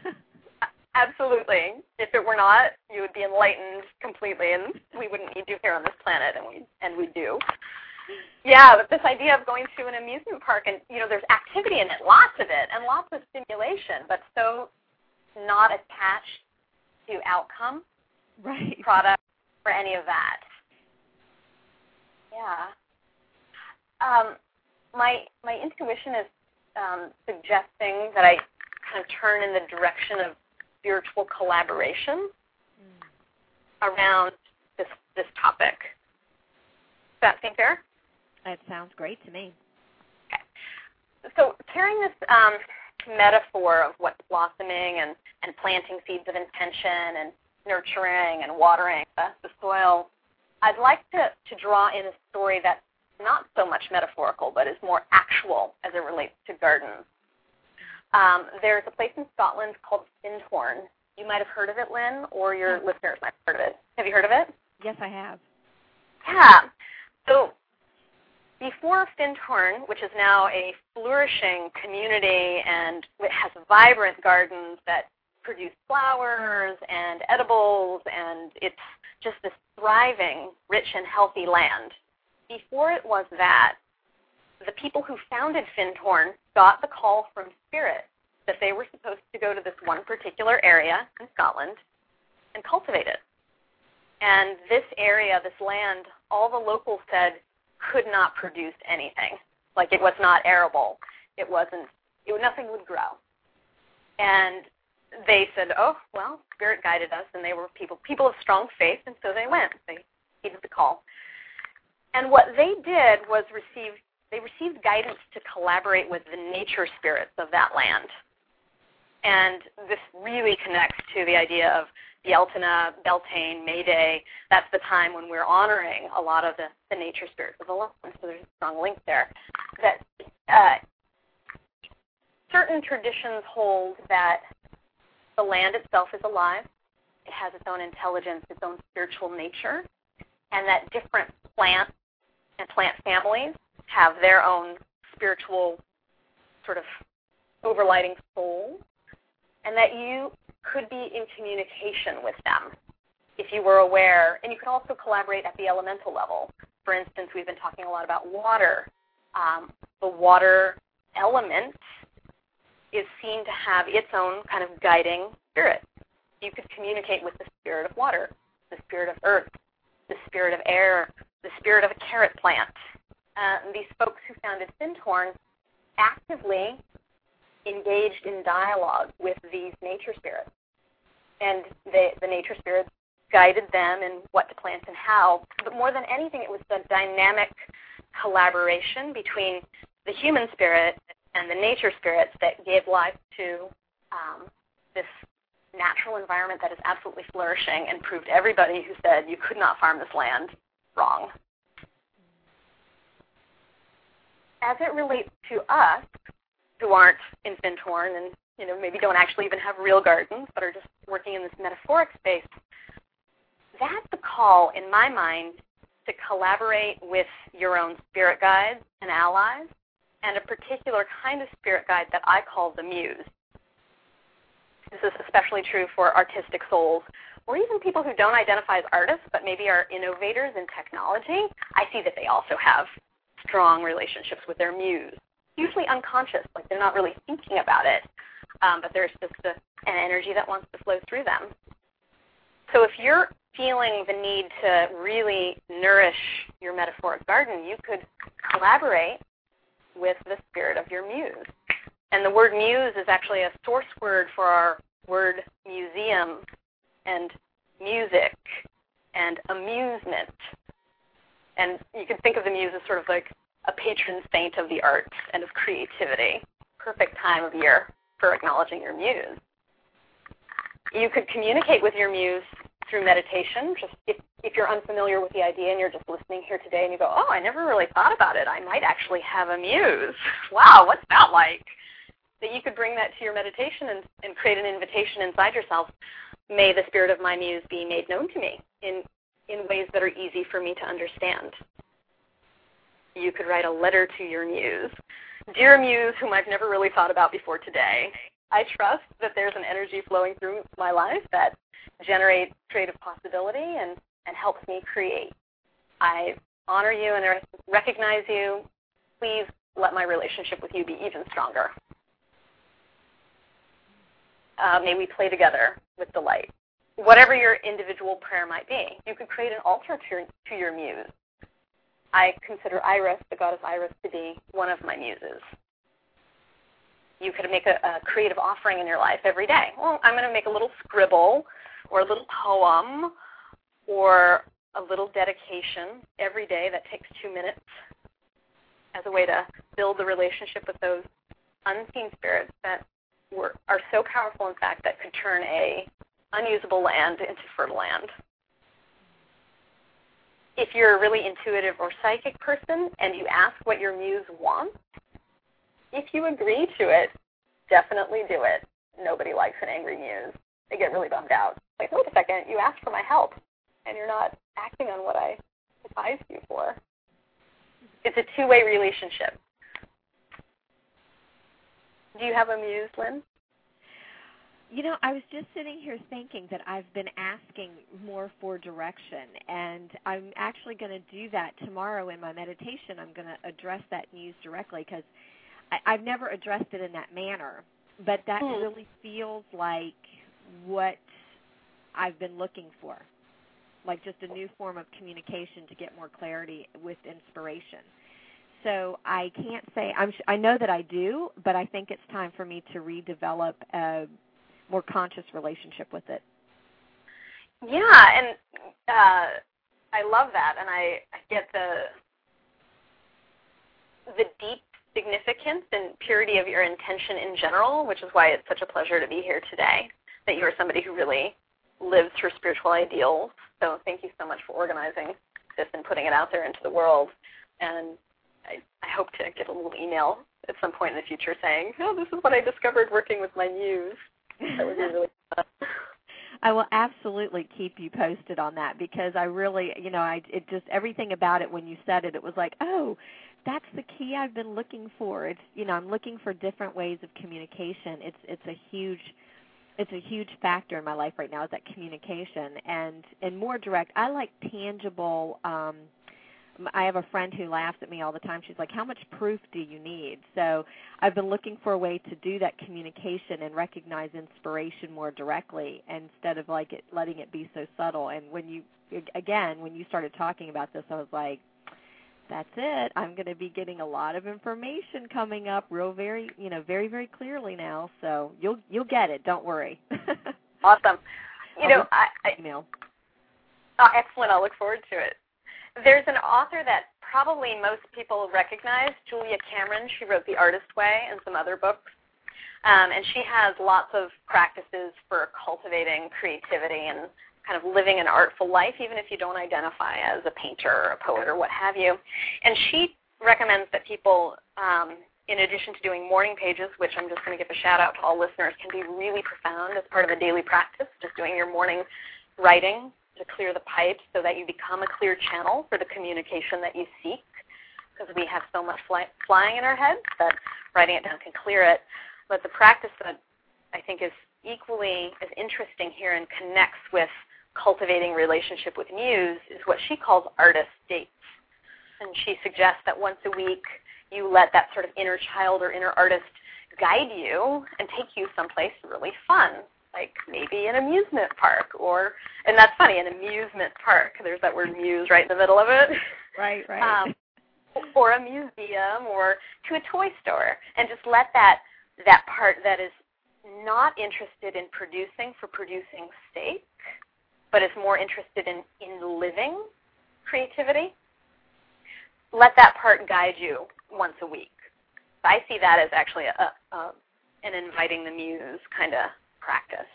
Absolutely. If it were not, you would be enlightened completely, and we wouldn't need you here on this planet, and we and we do. Yeah, but this idea of going to an amusement park, and you know, there's activity in it, lots of it, and lots of stimulation, but so not attached to outcome, right, product, or any of that. Yeah. Um, my my intuition is um, suggesting that I kind of turn in the direction of spiritual collaboration mm. around this this topic. Does that seem fair? That sounds great to me. Okay. So carrying this um, metaphor of what's blossoming and, and planting seeds of intention and nurturing and watering the, the soil, I'd like to, to draw in a story that's not so much metaphorical, but is more actual as it relates to gardens. Um, there's a place in Scotland called Findhorn. You might have heard of it, Lynn, or your yeah. listeners might have heard of it. Have you heard of it? Yes, I have. Yeah. So before Findhorn, which is now a flourishing community and it has vibrant gardens that produce flowers and edibles, and it's just this thriving, rich and healthy land. Before it was that, the people who founded Findhorn got the call from Spirit that they were supposed to go to this one particular area in Scotland and cultivate it. And this area, this land, all the locals said could not produce anything. Like it was not arable. It wasn't, it, nothing would grow. And they said, oh, well, Spirit guided us, and they were people, people of strong faith, and so they went. They heeded the call. And what they did was receive, they received guidance to collaborate with the nature spirits of that land. And this really connects to the idea of Beltane, Beltane, May Day. That's the time when we're honoring a lot of the, the nature spirits of the land. So there's a strong link there. That uh, certain traditions hold that the land itself is alive. It has its own intelligence, its own spiritual nature, and that different plants and plant families have their own spiritual sort of overlighting soul, and that you could be in communication with them if you were aware. And you could also collaborate at the elemental level. For instance, we've been talking a lot about water. Um, the water element is seen to have its own kind of guiding spirit. You could communicate with the spirit of water, the spirit of earth, the spirit of air, the spirit of a carrot plant. Uh, these folks who founded Findhorn actively engaged in dialogue with these nature spirits. And they, the nature spirits guided them in what to plant and how. But more than anything, it was the dynamic collaboration between the human spirit and the nature spirits that gave life to um, this natural environment that is absolutely flourishing and proved everybody who said you could not farm this land wrong. As it relates to us, who aren't in Findhorn and you know maybe don't actually even have real gardens, but are just working in this metaphoric space, that's the call, in my mind, to collaborate with your own spirit guides and allies, and a particular kind of spirit guide that I call the muse. This is especially true for artistic souls, or even people who don't identify as artists, but maybe are innovators in technology. I see that they also have strong relationships with their muse, usually unconscious, like they're not really thinking about it, um, but there's just a, an energy that wants to flow through them. So if you're feeling the need to really nourish your metaphoric garden, you could collaborate with the spirit of your muse. And the word muse is actually a source word for our word museum and music and amusement. And you can think of the muse as sort of like a patron saint of the arts and of creativity. Perfect time of year for acknowledging your muse. You could communicate with your muse through meditation. Just if, if you're unfamiliar with the idea and you're just listening here today and you go, oh, I never really thought about it. I might actually have a muse. Wow, what's that like? That you could bring that to your meditation and, and create an invitation inside yourself. May the spirit of my muse be made known to me in, in ways that are easy for me to understand. You could write a letter to your muse. Dear muse, whom I've never really thought about before today, I trust that there's an energy flowing through my life that generates creative possibility and, and helps me create. I honor you and recognize you. Please let my relationship with you be even stronger. Uh, may we play together with delight. Whatever your individual prayer might be, you could create an altar to, to your muse. I consider Iris, the goddess Iris, to be one of my muses. You could make a, a creative offering in your life every day. Well, I'm going to make a little scribble or a little poem or a little dedication every day that takes two minutes as a way to build the relationship with those unseen spirits that were, are so powerful, in fact, that could turn a unusable land into fertile land. If you're a really intuitive or psychic person and you ask what your muse wants, if you agree to it, definitely do it. Nobody likes an angry muse. They get really bummed out. Like, wait a second, you asked for my help, and you're not acting on what I advised you for. It's a two-way relationship. Do you have a muse, Lynn? You know, I was just sitting here thinking that I've been asking more for direction, and I'm actually going to do that tomorrow in my meditation. I'm going to address that muse directly because I've never addressed it in that manner, but that hmm. really feels like what I've been looking for, like just a new form of communication to get more clarity with inspiration. So I can't say, I'm, I know that I do, but I think it's time for me to redevelop a more conscious relationship with it. Yeah, and uh, I love that, and I, I get the the deep significance and purity of your intention in general, which is why it's such a pleasure to be here today, that you're somebody who really lives her spiritual ideals. So thank you so much for organizing this and putting it out there into the world. And I, I hope to get a little email at some point in the future saying, oh, this is what I discovered working with my muse. That would be really fun. I will absolutely keep you posted on that because I really, you know, I it just everything about it when you said it, it was like, oh, that's the key I've been looking for. It's, you know, I'm looking for different ways of communication. It's it's a huge it's a huge factor in my life right now is that communication and and more direct. I like tangible. Um, I have a friend who laughs at me all the time. She's like, how much proof do you need? So I've been looking for a way to do that communication and recognize inspiration more directly instead of like it, letting it be so subtle. And when you, again, when you started talking about this, I was like, that's it. I'm going to be getting a lot of information coming up real very, you know, very, very clearly now. So you'll you'll get it. Don't worry. Awesome. You I'll know, I, I, email. Oh, excellent. I'll look forward to it. There's an author that probably most people recognize, Julia Cameron. She wrote The Artist Way and some other books. Um, and she has lots of practices for cultivating creativity and kind of living an artful life, even if you don't identify as a painter or a poet or what have you. And she recommends that people, um, in addition to doing morning pages, which I'm just going to give a shout out to all listeners, can be really profound as part of a daily practice, just doing your morning writing to clear the pipes so that you become a clear channel for the communication that you seek, because we have so much fly, flying in our heads that writing it down can clear it. But the practice that I think is equally as interesting here and connects with cultivating relationship with muse is what she calls artist dates. And she suggests that once a week you let that sort of inner child or inner artist guide you and take you someplace really fun, like maybe an amusement park, or, and that's funny, an amusement park. There's that word muse right in the middle of it. Right, right. Um, or a museum, or to a toy store, and just let that that part that is not interested in producing for producing's sake, but is more interested in, in living creativity, let that part guide you once a week. So I see that as actually a, a, an inviting the muse kind of practice.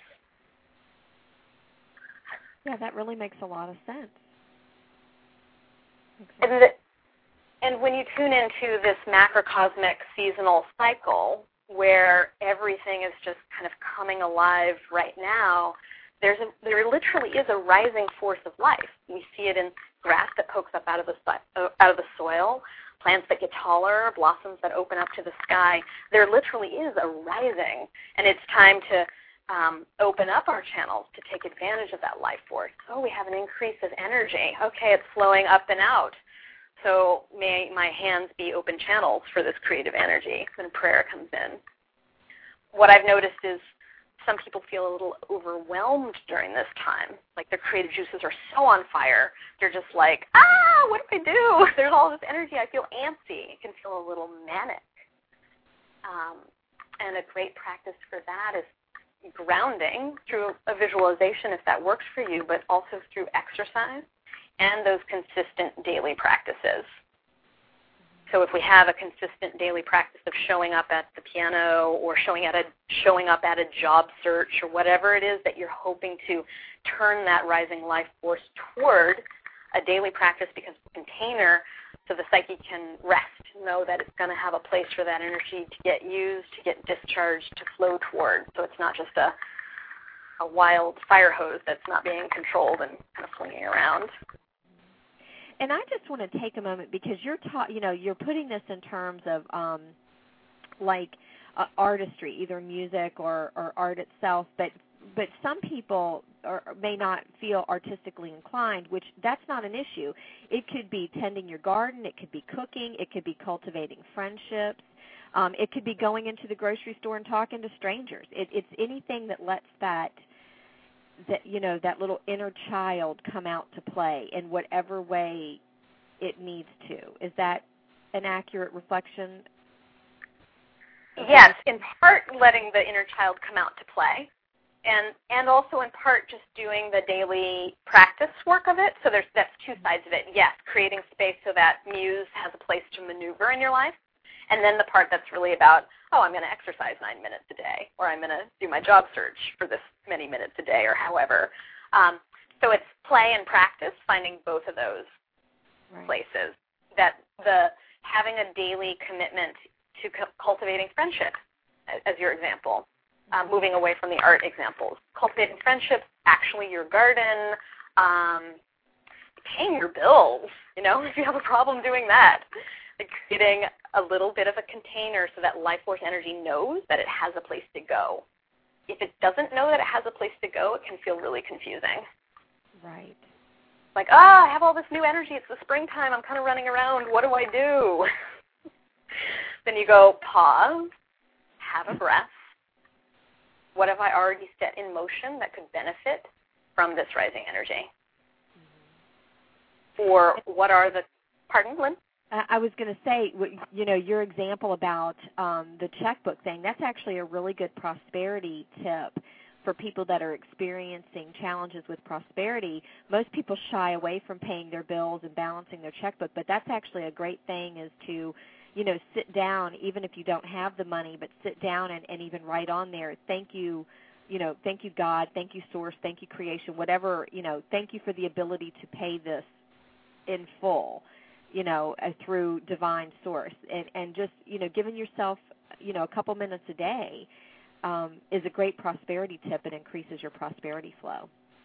Yeah, that really makes a lot of sense. And, the, and when you tune into this macrocosmic seasonal cycle where everything is just kind of coming alive right now, there's a, there literally is a rising force of life. We see it in grass that pokes up out of the out of the soil, plants that get taller, blossoms that open up to the sky. There literally is a rising, and it's time to um, open up our channels to take advantage of that life force. Oh, we have an increase of energy. Okay, it's flowing up and out. So may my hands be open channels for this creative energy when prayer comes in. What I've noticed is some people feel a little overwhelmed during this time. Like their creative juices are so on fire. They're just like, ah, what do I do? There's all this energy. I feel antsy. It can feel a little manic. Um, and a great practice for that is grounding through a visualization if that works for you, but also through exercise and those consistent daily practices. So if we have a consistent daily practice of showing up at the piano or showing at a showing up at a job search or whatever it is that you're hoping to turn that rising life force toward, a daily practice becomes a container so the psyche can rest, know that it's going to have a place for that energy to get used, to get discharged, to flow toward. So it's not just a, a wild fire hose that's not being controlled and kind of flinging around. And I just want to take a moment because you're ta- you know, you're putting this in terms of um, like uh, artistry, either music or, or art itself, but but some people are, may not feel artistically inclined, which that's not an issue. It could be tending your garden, it could be cooking, it could be cultivating friendships, um, it could be going into the grocery store and talking to strangers. It, it's anything that lets that that you know that little inner child come out to play in whatever way it needs to. Is that an accurate reflection? Yes, in part letting the inner child come out to play, and and also in part just doing the daily practice work of it. So there's that's two sides of it. Yes, creating space so that muse has a place to maneuver in your life, and then the part that's really about, oh, I'm going to exercise nine minutes a day, or I'm going to do my job search for this many minutes a day, or however. Um, so it's play and practice, finding both of those right. places. That the having a daily commitment to cu- cultivating friendship, as your example, um, moving away from the art examples. Cultivating friendships, actually your garden, um, paying your bills, you know, if you have a problem doing that. Like creating a little bit of a container so that life force energy knows that it has a place to go. If it doesn't know that it has a place to go, it can feel really confusing. Right. Like, ah, oh, I have all this new energy. It's the springtime. I'm kind of running around. What do I do? Then you go, pause, have a breath. What have I already set in motion that could benefit from this rising energy? Mm-hmm. Or what are the, pardon, Lynn? I was going to say, you know, your example about um, the checkbook thing, that's actually a really good prosperity tip for people that are experiencing challenges with prosperity. Most people shy away from paying their bills and balancing their checkbook, but that's actually a great thing is to you know, sit down, even if you don't have the money, but sit down and, and even write on there, thank you, you know, thank you, God, thank you, Source, thank you, Creation, whatever, you know, thank you for the ability to pay this in full, you know, uh, through divine source. And, and just, you know, giving yourself, you know, a couple minutes a day um, is a great prosperity tip. It increases your prosperity flow.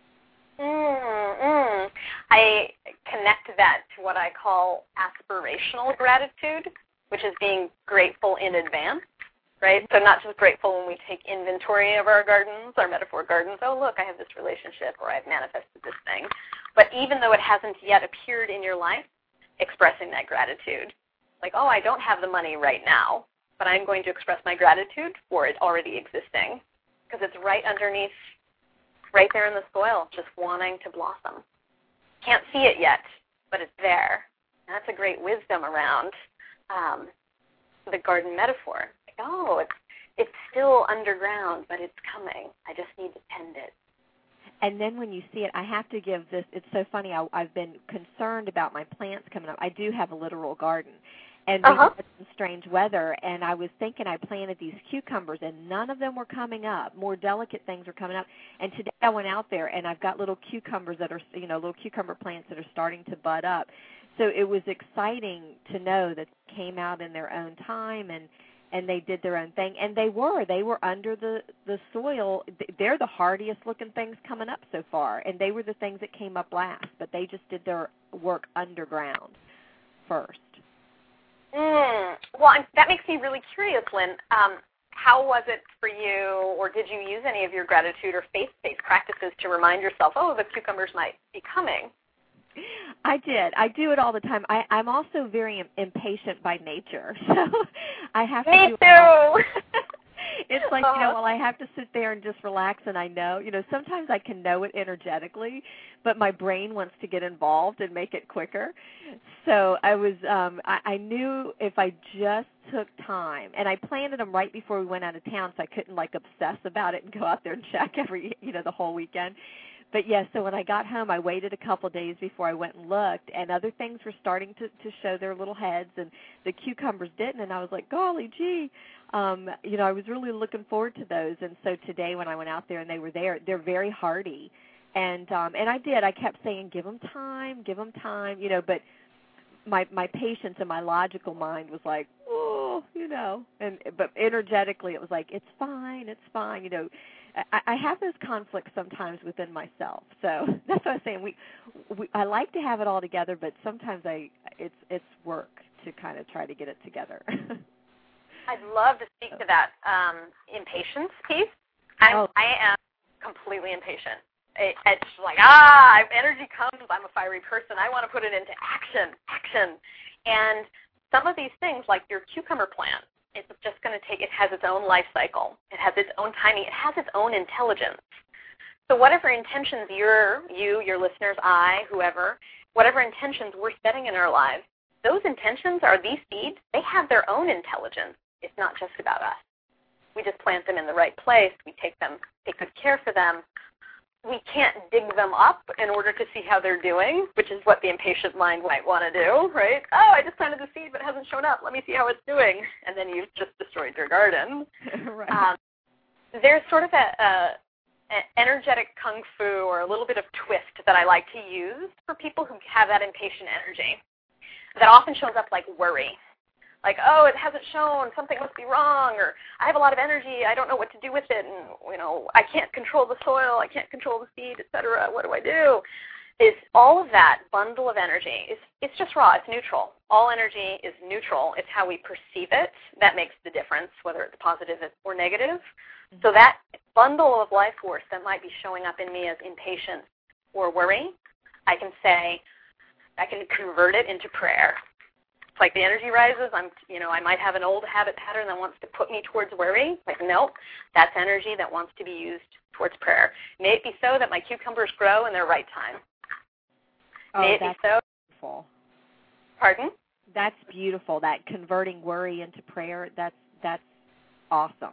Mm-mm. I connect that to what I call aspirational gratitude, which is being grateful in advance, right? So not just grateful when we take inventory of our gardens, our metaphor gardens. Oh, look, I have this relationship, or I've manifested this thing. But even though it hasn't yet appeared in your life, expressing that gratitude. Like, oh, I don't have the money right now, but I'm going to express my gratitude for it already existing, because it's right underneath, right there in the soil, just wanting to blossom. Can't see it yet, but it's there. And that's a great wisdom around um, the garden metaphor. Like, oh, it's it's still underground, but it's coming. I just need to tend it. And then when you see it, I have to give this, it's so funny, I, I've been concerned about my plants coming up. I do have a literal garden. And we uh-huh. had some strange weather, and I was thinking I planted these cucumbers, and none of them were coming up. More delicate things were coming up. And today I went out there, and I've got little cucumbers that are, you know, little cucumber plants that are starting to bud up. So it was exciting to know that they came out in their own time, and, and they did their own thing. And they were. They were under the, the soil. They're the hardiest-looking things coming up so far, and they were the things that came up last, but they just did their work underground first. Mm. Well, I'm, that makes me really curious, Lynn. Um, how was it for you, or did you use any of your gratitude or faith-based practices to remind yourself, oh, the cucumbers might be coming? I did. I do it all the time. I, I'm also very im- impatient by nature, so I have to me do too. it all. It's like, uh-huh. you know, well, I have to sit there and just relax, and I know, you know, sometimes I can know it energetically, but my brain wants to get involved and make it quicker. So I was, um, I, I knew if I just took time, and I planted them right before we went out of town, so I couldn't, like, obsess about it and go out there and check every, you know, the whole weekend. But, yes, yeah, so when I got home, I waited a couple days before I went and looked, and other things were starting to, to show their little heads, and the cucumbers didn't, and I was like, golly gee. Um, you know, I was really looking forward to those. And so today when I went out there and they were there, they're very hardy. And um, and I did. I kept saying, give them time, give them time, you know, but my my patience and my logical mind was like, oh, you know, and but energetically it was like, it's fine, it's fine, you know. I, I have those conflicts sometimes within myself. So that's what I'm saying. We, we I like to have it all together, but sometimes I it's it's work to kind of try to get it together. I'd love to speak to that um, impatience piece. I'm, oh. I am completely impatient. It, it's like, ah, energy comes. I'm a fiery person. I want to put it into action, action. And some of these things, like your cucumber plant, it's just going to take, it has its own life cycle. It has its own timing. It has its own intelligence. So whatever intentions you're, you, your listeners, I, whoever, whatever intentions we're setting in our lives, those intentions are these seeds. They have their own intelligence. It's not just about us. We just plant them in the right place. We take them, take good care for them. We can't dig them up in order to see how they're doing, which is what the impatient mind might want to do, right? Oh, I just planted the seed, but it hasn't shown up. Let me see how it's doing. And then you've just destroyed your garden. Right. Um, there's sort of a, a, an energetic kung fu or a little bit of twist that I like to use for people who have that impatient energy that often shows up like worry. Like, oh, it hasn't shown, something must be wrong, or I have a lot of energy, I don't know what to do with it, and, you know, I can't control the soil, I can't control the seed, et cetera, what do I do? Is all of that bundle of energy, is it's just raw, it's neutral. All energy is neutral. It's how we perceive it that makes the difference, whether it's positive or negative. Mm-hmm. So that bundle of life force that might be showing up in me as impatience or worry, I can say, I can convert it into prayer. It's like the energy rises, I'm, you know, I might have an old habit pattern that wants to put me towards worry. Like, nope, that's energy that wants to be used towards prayer. May it be so that my cucumbers grow in their right time. Oh, May it that's be so. Beautiful. Pardon? That's beautiful. That converting worry into prayer, that's that's awesome.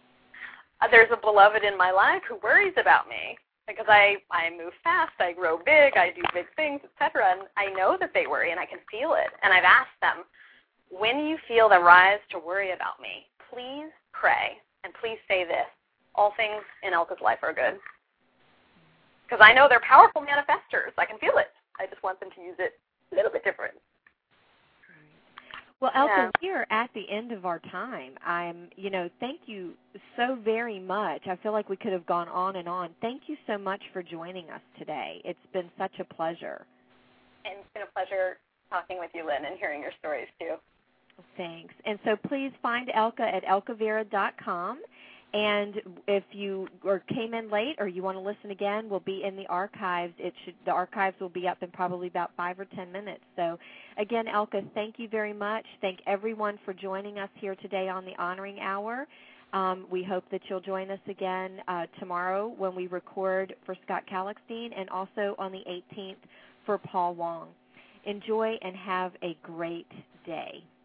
Uh, there's a beloved in my life who worries about me. Because I, I move fast, I grow big, I do big things, et cetera, and I know that they worry, and I can feel it. And I've asked them, when you feel the rise to worry about me, please pray, and please say this: all things in Elka's life are good. Because I know they're powerful manifestors. I can feel it. I just want them to use it a little bit different. Well, Elka, yeah. we are at the end of our time. I'm, you know, thank you so very much. I feel like we could have gone on and on. Thank you so much for joining us today. It's been such a pleasure. And it's been a pleasure talking with you, Lynn, and hearing your stories, too. Thanks. And so please find Elka at elka vera dot com. And if you or came in late or you want to listen again, we'll be in the archives. It should the archives will be up in probably about five or ten minutes. So, again, Elka, thank you very much. Thank everyone for joining us here today on the Honoring Hour. Um, we hope that you'll join us again uh, tomorrow when we record for Scott Kallichstein, and also on the eighteenth for Paul Wong. Enjoy and have a great day.